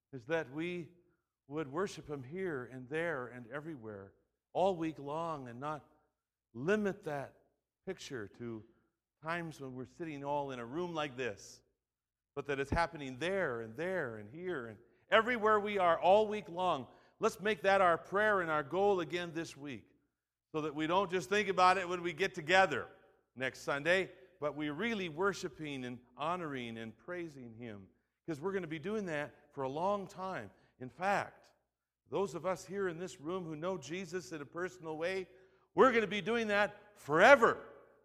is that we would worship Him here and there and everywhere all week long and not limit that picture to times when we're sitting all in a room like this, but that it's happening there and here and everywhere we are all week long. Let's make that our prayer and our goal again this week, so that we don't just think about it when we get together next Sunday, but we're really worshiping and honoring and praising Him, because we're going to be doing that for a long time. In fact, those of us here in this room who know Jesus in a personal way, we're going to be doing that forever.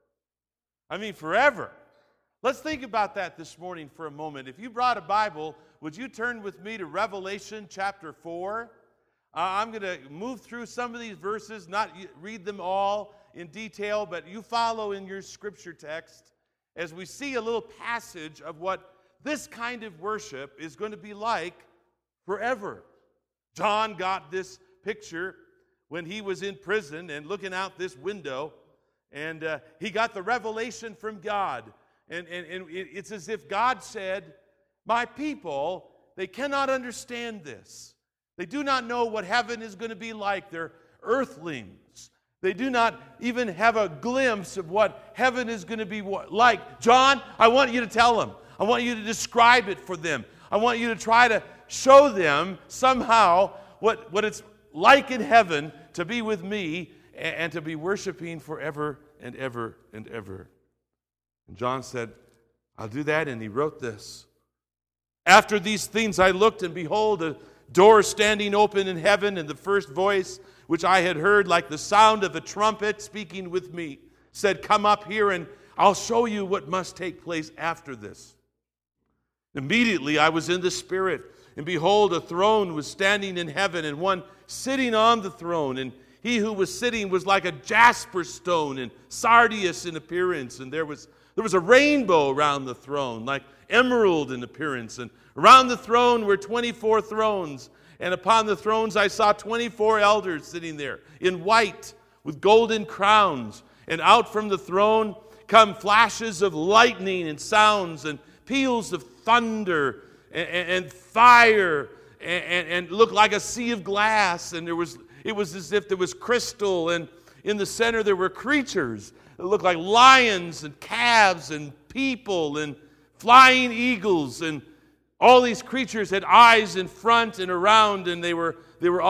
I mean, forever. Let's think about that this morning for a moment. If you brought a Bible, would you turn with me to Revelation chapter 4? I'm going to move through some of these verses, not read them all in detail, but you follow in your scripture text as we see a little passage of what this kind of worship is going to be like forever. John got this picture when he was in prison and looking out this window, and he got the revelation from God. And it's as if God said, my people, they cannot understand this. They do not know what heaven is going to be like. They're earthlings. They do not even have a glimpse of what heaven is going to be like. John, I want you to tell them. I want you to describe it for them. I want you to try to show them somehow what it's like in heaven to be with me and to be worshiping forever and ever and ever. And John said, I'll do that, and he wrote this. After these things I looked, and behold, a door standing open in heaven, and the first voice which I had heard, like the sound of a trumpet speaking with me, said, come up here, and I'll show you what must take place after this. Immediately I was in the Spirit, and behold, a throne was standing in heaven, and one sitting on the throne, and he who was sitting was like a jasper stone and sardius in appearance, and there was a rainbow around the throne, like emerald in appearance, and around the throne were 24 thrones, and upon the thrones I saw 24 elders sitting there in white with golden crowns, and out from the throne come flashes of lightning and sounds and peals of thunder and fire, and looked like a sea of glass, and it was as if there was crystal, and in the center there were creatures that looked like lions and calves and people and flying eagles, and all these creatures had eyes in front and around, and they were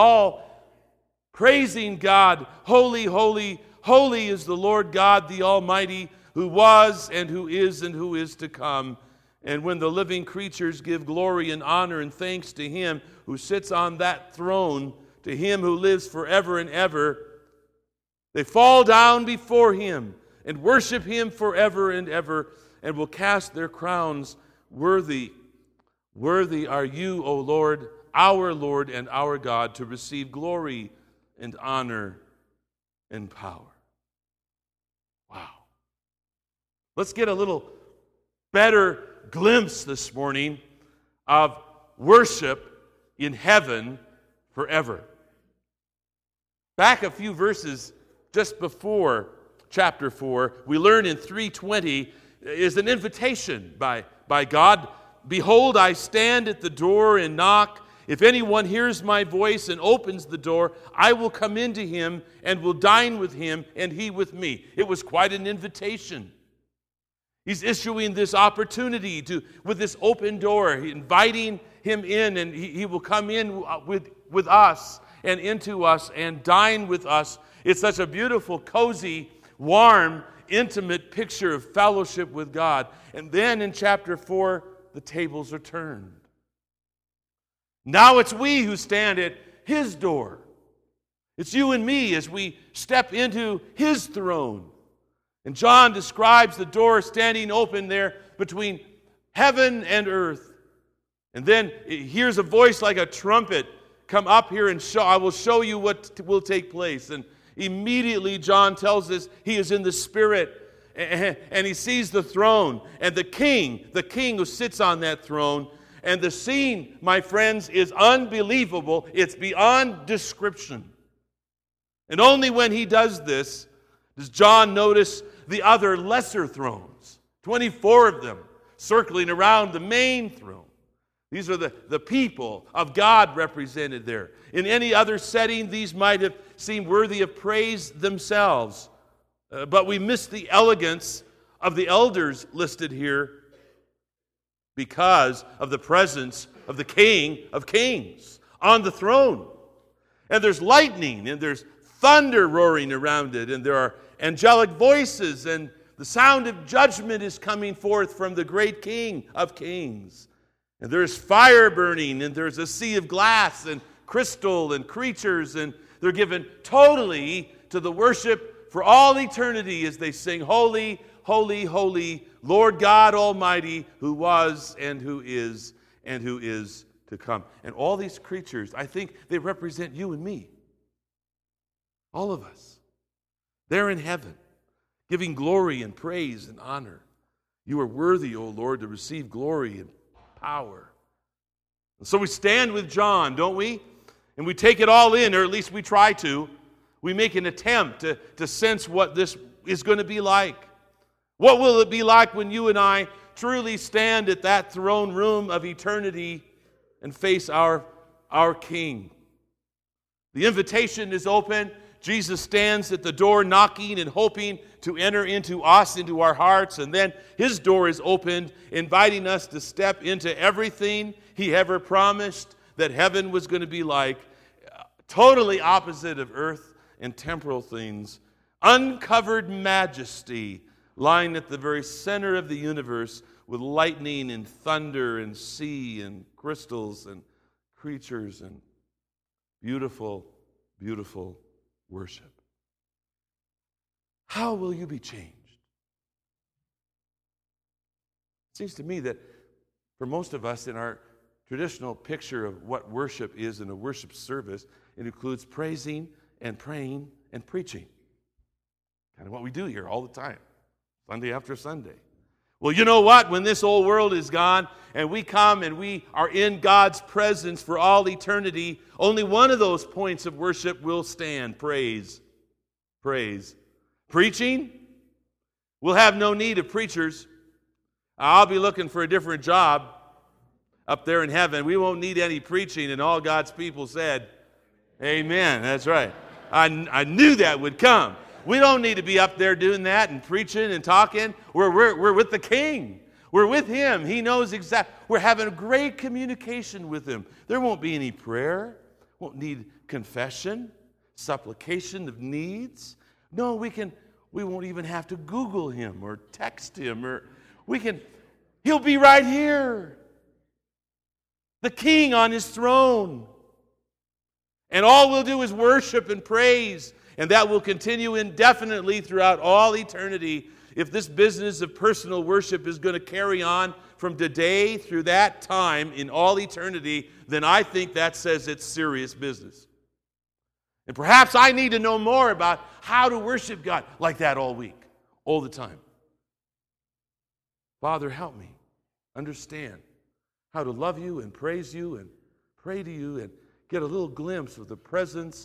all praising God. Holy, holy, holy is the Lord God, the Almighty, who was and who is to come. And when the living creatures give glory and honor and thanks to Him who sits on that throne, to Him who lives forever and ever, they fall down before Him and worship Him forever and ever, and will cast their crowns. Worthy are you, O Lord, and our God, to receive glory and honor and power. Wow. Let's get a little better glimpse this morning of worship in heaven forever. Back a few verses just before chapter 4, we learn in 3:20 is an invitation by God. Behold, I stand at the door and knock. If anyone hears my voice and opens the door, I will come into him and will dine with him and he with me. It was quite an invitation. He's issuing this opportunity with this open door, inviting him in, and he will come in with us and into us and dine with us. It's such a beautiful, cozy, warm, intimate picture of fellowship with God. And then in chapter 4, the tables are turned. Now it's we who stand at His door. It's you and me as we step into His throne. And John describes the door standing open there between heaven and earth. And then he hears a voice like a trumpet, come up here and I will show you what will take place. And immediately John tells us he is in the Spirit, and he sees the throne and the king who sits on that throne. And the scene, my friends, is unbelievable. It's beyond description. And only when he does this does John notice the other lesser thrones, 24 of them, circling around the main throne. These are the people of God represented there. In any other setting, these might have seemed worthy of praise themselves. But we miss the elegance of the elders listed here because of the presence of the King of Kings on the throne. And there's lightning, and there's thunder roaring around it, and there are angelic voices, and the sound of judgment is coming forth from the great King of Kings. And there's fire burning, and there's a sea of glass and crystal and creatures, and they're given totally to the worship for all eternity as they sing, Holy, holy, holy, Lord God Almighty, who was and who is to come. And all these creatures, I think they represent you and me. All of us. They're in heaven, giving glory and praise and honor. You are worthy, O Lord, to receive glory and power. And so we stand with John, don't we? And we take it all in, or at least we try to. We make an attempt to sense what this is going to be like. What will it be like when you and I truly stand at that throne room of eternity and face our King? The invitation is open. Jesus stands at the door knocking and hoping to enter into us, into our hearts. And then his door is opened, inviting us to step into everything he ever promised that heaven was going to be like. Totally opposite of earth and temporal things. Uncovered majesty lying at the very center of the universe with lightning and thunder and sea and crystals and creatures and beautiful, beautiful worship. How will you be changed? It seems to me that for most of us in our traditional picture of what worship is in a worship service, it includes praising and praying and preaching. Kind of what we do here all the time, Sunday after Sunday. Well, you know what? When this old world is gone and we come and we are in God's presence for all eternity, only one of those points of worship will stand. Praise. Praise. Preaching? We'll have no need of preachers. I'll be looking for a different job up there in heaven. We won't need any preaching, and all God's people said, amen. That's right. I knew that would come. We don't need to be up there doing that and preaching and talking. We're with the King. We're with him. He knows exactly. We're having a great communication with him. There won't be any prayer. Won't need confession, supplication of needs. No, we won't even have to Google him or text him, or he'll be right here. The King on his throne. And all we'll do is worship and praise. And that will continue indefinitely throughout all eternity. If this business of personal worship is going to carry on from today through that time in all eternity, then I think that says it's serious business. And perhaps I need to know more about how to worship God like that all week, all the time. Father, help me understand how to love you and praise you and pray to you and get a little glimpse of the presence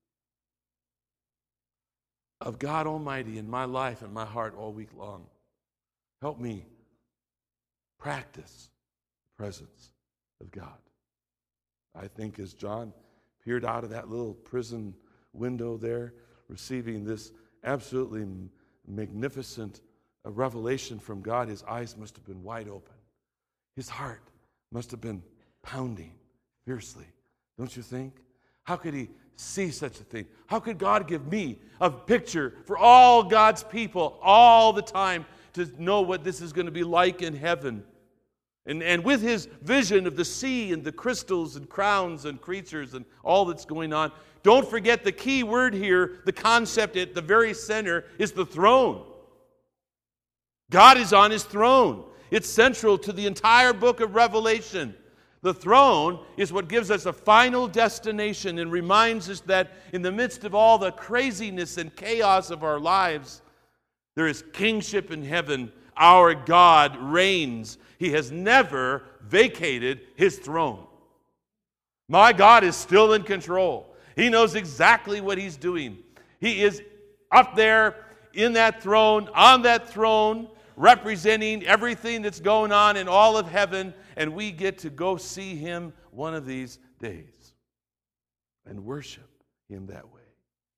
of God Almighty in my life and my heart all week long. Help me practice the presence of God. I think as John peered out of that little prison window there, receiving this absolutely magnificent revelation from God, his eyes must have been wide open. His heart must have been pounding fiercely, don't you think? How could he see such a thing? How could God give me a picture for all God's people all the time to know what this is going to be like in heaven? And with his vision of the sea and the crystals and crowns and creatures and all that's going on, don't forget the key word here, the concept at the very center is the throne. God is on his throne. It's central to the entire book of Revelation. The throne is what gives us a final destination and reminds us that in the midst of all the craziness and chaos of our lives, there is kingship in heaven. Our God reigns. He has never vacated his throne. My God is still in control. He knows exactly what he's doing. He is up there in that throne, on that throne, representing everything that's going on in all of heaven, and we get to go see him one of these days and worship him that way.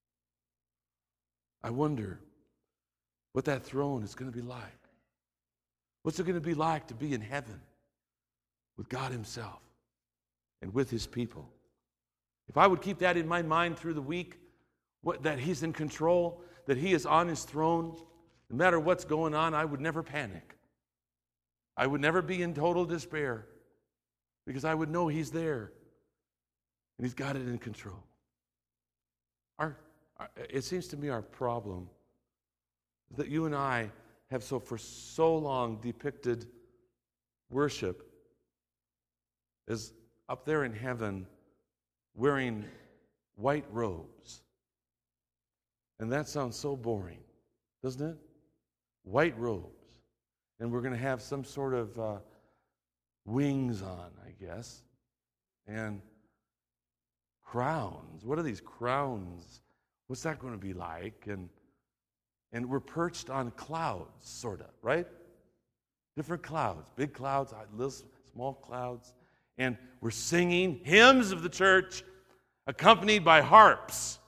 I wonder what that throne is going to be like. What's it going to be like to be in heaven with God himself and with his people? If I would keep that in my mind through the week, that he's in control, that he is on his throne, no matter what's going on, I would never panic. I would never be in total despair because I would know he's there and he's got it in control. It seems to me our problem is that you and I have for so long depicted worship as up there in heaven wearing white robes. And that sounds so boring, doesn't it? White robes. And we're going to have some sort of wings on, I guess. And crowns. What are these crowns? What's that going to be like? And we're perched on clouds, sort of, right? Different clouds. Big clouds, little small clouds. And we're singing hymns of the church accompanied by harps.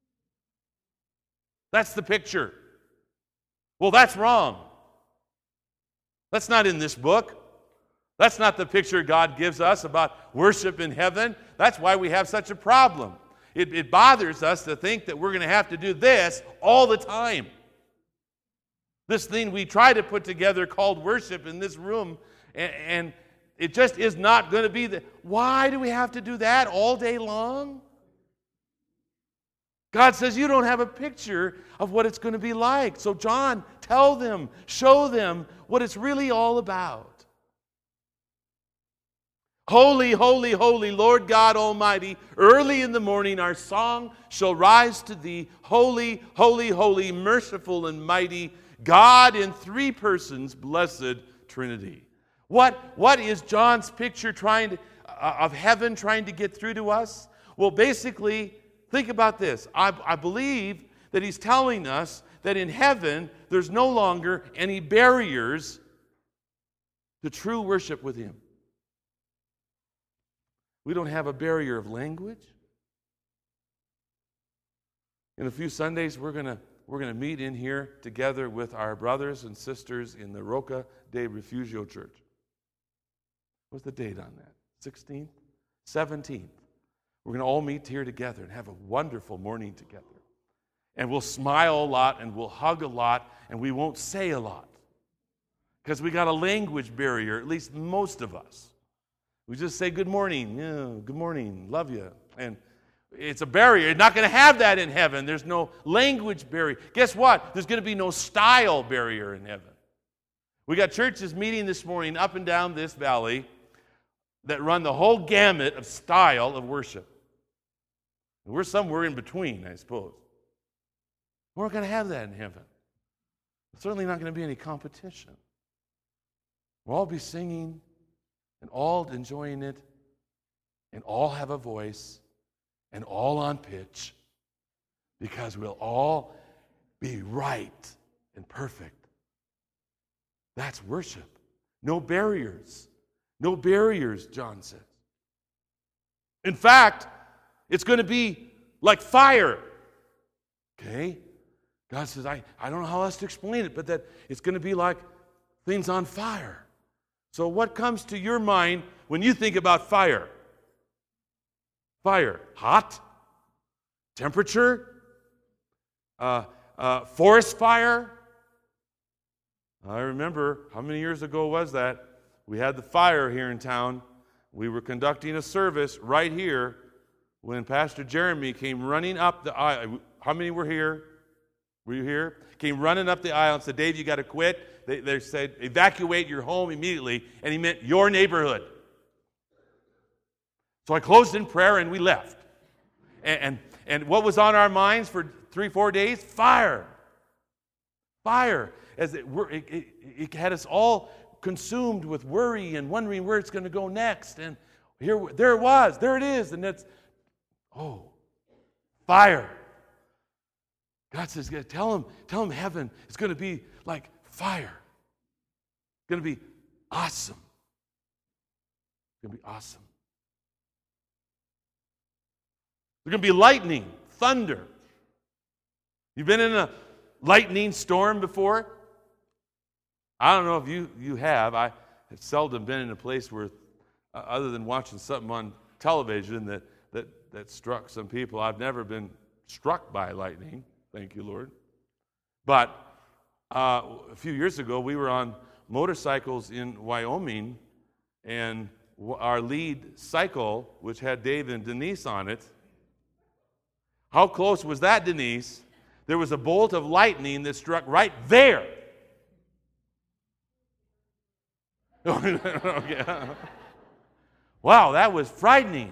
That's the picture. Well, that's wrong. That's not in this book. That's not the picture God gives us about worship in heaven. That's why we have such a problem. It bothers us to think that we're going to have to do this all the time. This thing we try to put together called worship in this room, and it just is not going to be why do we have to do that all day long? God says you don't have a picture of what it's going to be like. So John, tell them, show them what it's really all about. Holy, holy, holy, Lord God Almighty, early in the morning our song shall rise to thee. Holy, holy, holy, merciful and mighty, God in three persons, blessed Trinity. What is John's picture of heaven trying to get through to us? Well, basically, think about this. I believe that he's telling us that in heaven there's no longer any barriers to true worship with him. We don't have a barrier of language. In a few Sundays, we're going to meet in here together with our brothers and sisters in the Roca de Refugio Church. What's the date on that? 16th? 17th. We're going to all meet here together and have a wonderful morning together. And we'll smile a lot and we'll hug a lot and we won't say a lot. Because we got a language barrier, at least most of us. We just say good morning, good morning, love you. And it's a barrier. You're not going to have that in heaven. There's no language barrier. Guess what? There's going to be no style barrier in heaven. We got churches meeting this morning up and down this valley that run the whole gamut of style of worship. And we're somewhere in between, I suppose. We're not going to have that in heaven. There's certainly not going to be any competition. We'll all be singing and all enjoying it and all have a voice and all on pitch because we'll all be right and perfect. That's worship. No barriers. No barriers, John says. In fact, it's going to be like fire. Okay? God says, I don't know how else to explain it, but that it's going to be like things on fire. So what comes to your mind when you think about fire? Fire. Hot? Temperature? Forest fire? I remember, how many years ago was that? We had the fire here in town. We were conducting a service right here when Pastor Jeremy came running up the aisle. How many were here? Were you here? Came running up the aisle and said, Dave, you got to quit. They said, evacuate your home immediately. And he meant your neighborhood. So I closed in prayer and we left. And what was on our minds for 3-4 days? Fire. Fire. As it had us all consumed with worry and wondering where it's going to go next. And there it was. There it is. And that's, fire. God says, tell him heaven is going to be like fire. going to be awesome. It's going to be awesome. There's going to be lightning, thunder. You've been in a lightning storm before? I don't know if you have. I have seldom been in a place where, other than watching something on television that struck some people, I've never been struck by lightning. Thank you, Lord. But a few years ago, we were on motorcycles in Wyoming, and our lead cycle, which had Dave and Denise on it, how close was that, Denise? There was a bolt of lightning that struck right there. Okay. Wow, that was frightening.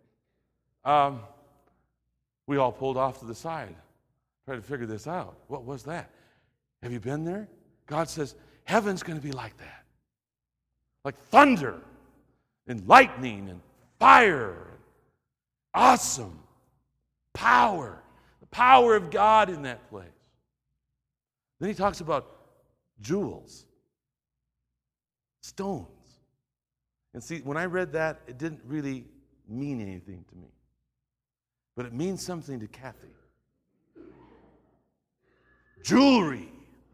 We all pulled off to the side, tried to figure this out. What was that? Have you been there? God says, heaven's going to be like that. Like thunder and lightning and fire. Awesome. Power. The power of God in that place. Then he talks about jewels. Stones. And see, when I read that, it didn't really mean anything to me. But it means something to Kathy. Jewelry.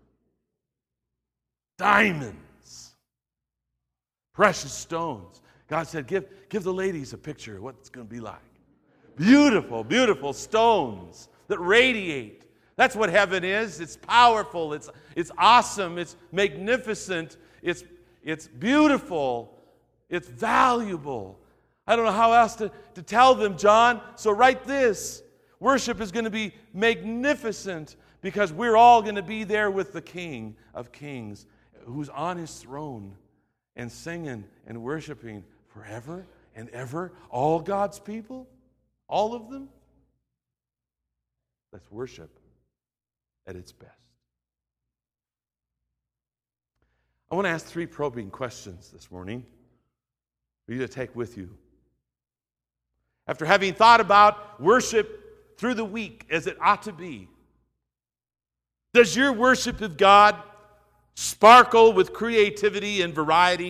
Diamonds. Precious stones. God said, give the ladies a picture of what it's going to be like. Beautiful, beautiful stones that radiate. That's what heaven is. It's powerful. It's awesome. It's magnificent. It's beautiful. It's valuable. I don't know how else to tell them, John. So write this. Worship is going to be magnificent because we're all going to be there with the King of Kings who's on his throne and singing and worshiping forever and ever. All God's people, all of them. That's worship at its best. I want to ask 3 probing questions this morning for you to take with you. After having thought about worship through the week as it ought to be, does your worship of God sparkle with creativity and variety?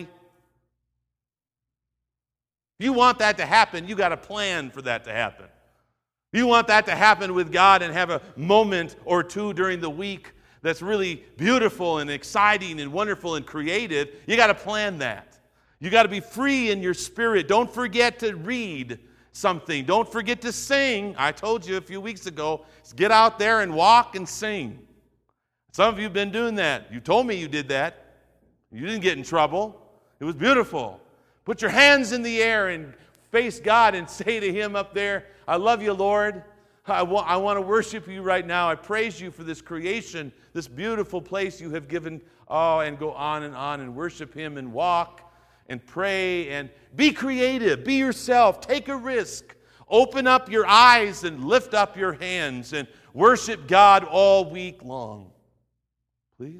If you want that to happen, you got to plan for that to happen. If you want that to happen with God and have a moment or two during the week that's really beautiful and exciting and wonderful and creative, you got to plan that. You got to be free in your spirit. Don't forget to read something. Don't forget to sing. I told you a few weeks ago, get out there and walk and sing. Some of you have been doing that. You told me you did that. You didn't get in trouble. It was beautiful. Put your hands in the air and face God and say to him up there, I love you, Lord. I want to worship you right now. I praise you for this creation, this beautiful place you have given. Oh, and go on and worship him and walk and pray and be creative. Be yourself. Take a risk. Open up your eyes and lift up your hands and worship God all week long. Please?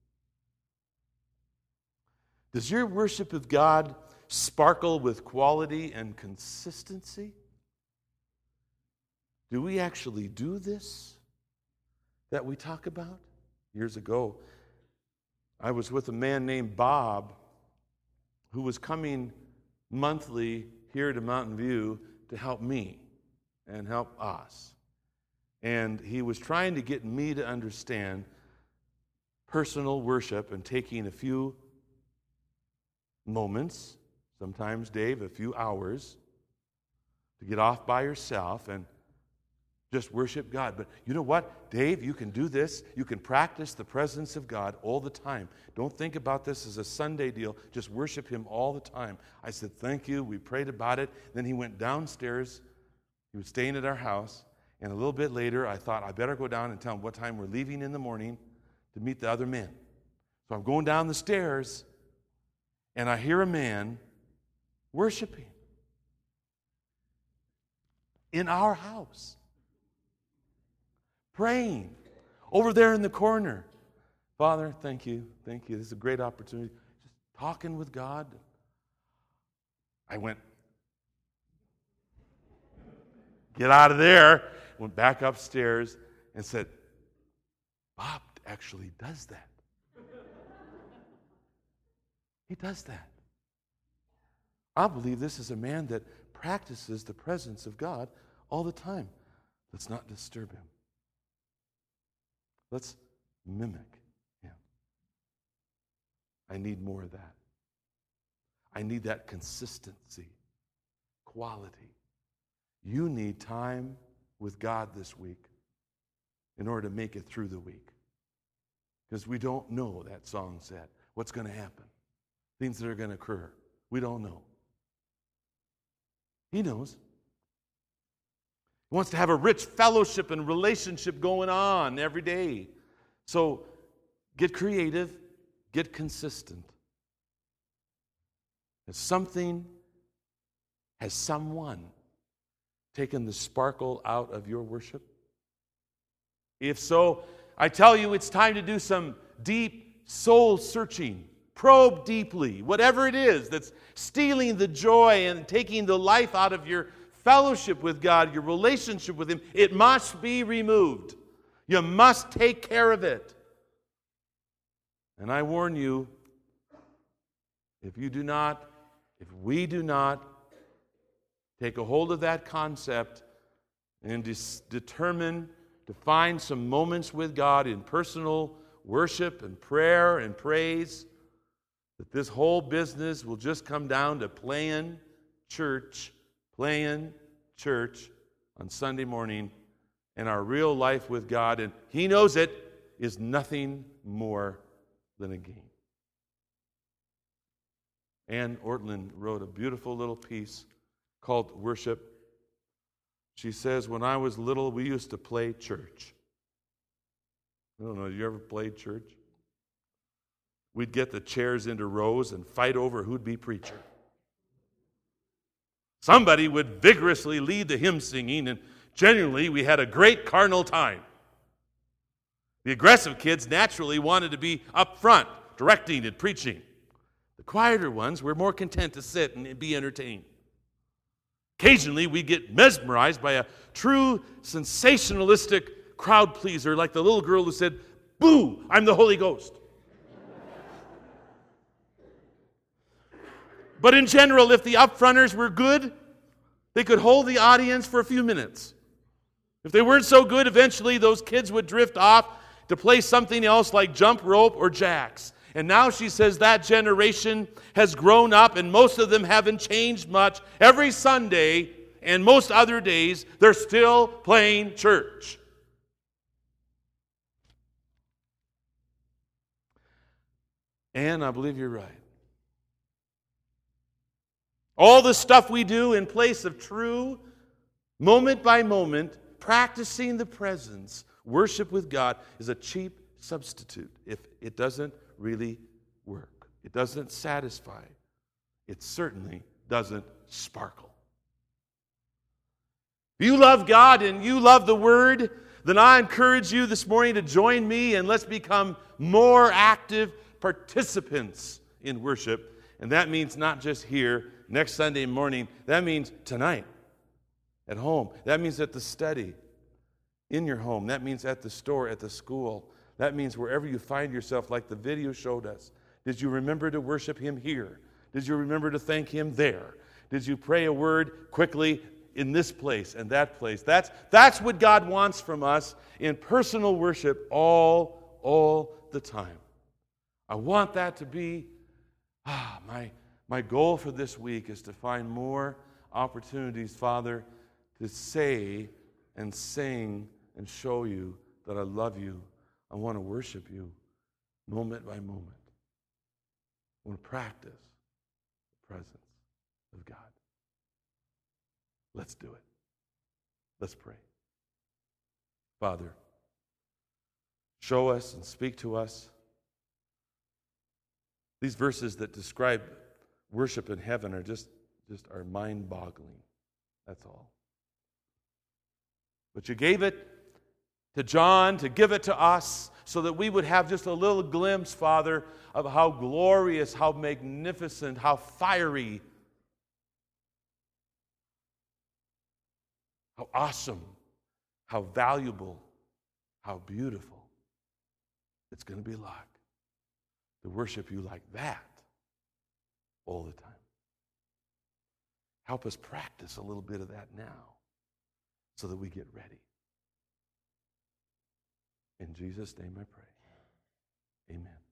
Does your worship of God sparkle with quality and consistency? Do we actually do this that we talk about? Years ago, I was with a man named Bob who was coming monthly here to Mountain View to help me and help us. And he was trying to get me to understand personal worship and taking a few moments, sometimes, Dave, a few hours, to get off by yourself and just worship God. But you know what, Dave, you can do this. You can practice the presence of God all the time. Don't think about this as a Sunday deal. Just worship him all the time. I said, thank you. We prayed about it. Then he went downstairs. He was staying at our house. And a little bit later, I thought, I better go down and tell him what time we're leaving in the morning to meet the other men. So I'm going down the stairs, and I hear a man worshiping in our house. Praying over there in the corner. Father, thank you. Thank you. This is a great opportunity. Just talking with God. I went, get out of there. Went back upstairs and said, Bob actually does that. He does that. I believe this is a man that practices the presence of God all the time. Let's not disturb him. Let's mimic him. I need more of that. I need that consistency, quality. You need time with God this week in order to make it through the week. Because we don't know, that song said, what's going to happen. Things that are going to occur. We don't know. He knows. He wants to have a rich fellowship and relationship going on every day. So get creative, get consistent. Has someone taken the sparkle out of your worship? If so, I tell you, it's time to do some deep soul searching. Probe deeply. Whatever it is that's stealing the joy and taking the life out of your fellowship with God, your relationship with Him, it must be removed. You must take care of it. And I warn you, if we do not take a hold of that concept and determine to find some moments with God in personal worship and prayer and praise, that this whole business will just come down to playing church on Sunday morning, and our real life with God, and He knows it, is nothing more than a game. Ann Ortland wrote a beautiful little piece called Worship. She says, when I was little, we used to play church. I don't know, you ever played church? We'd get the chairs into rows and fight over who'd be preacher. Somebody would vigorously lead the hymn singing, and genuinely we had a great carnal time. The aggressive kids naturally wanted to be up front, directing and preaching. The quieter ones were more content to sit and be entertained. Occasionally we'd get mesmerized by a true sensationalistic crowd pleaser, like the little girl who said, "Boo, I'm the Holy Ghost." But in general, if the upfronters were good, they could hold the audience for a few minutes. If they weren't so good, eventually those kids would drift off to play something else like jump rope or jacks. And now she says that generation has grown up, and most of them haven't changed much. Every Sunday and most other days, they're still playing church. And I believe you're right. All the stuff we do in place of true, moment by moment, practicing the presence, worship with God, is a cheap substitute if it doesn't really work. It doesn't satisfy. It certainly doesn't sparkle. If you love God and you love the Word, then I encourage you this morning to join me and let's become more active participants in worship. And that means not just here, next Sunday morning. That means tonight, at home. That means at the study, in your home. That means at the store, at the school. That means wherever you find yourself, like the video showed us. Did you remember to worship Him here? Did you remember to thank Him there? Did you pray a word quickly in this place and that place? That's what God wants from us in personal worship all the time. I want that to be my goal for this week is to find more opportunities, Father, to say and sing and show you that I love you. I want to worship you moment by moment. I want to practice the presence of God. Let's do it. Let's pray. Father, show us and speak to us. These verses that describe worship in heaven are just are mind-boggling. That's all. But you gave it to John to give it to us so that we would have just a little glimpse, Father, of how glorious, how magnificent, how fiery, how awesome, how valuable, how beautiful it's going to be like to worship you like that all the time. Help us practice a little bit of that now so that we get ready. In Jesus' name I pray. Amen.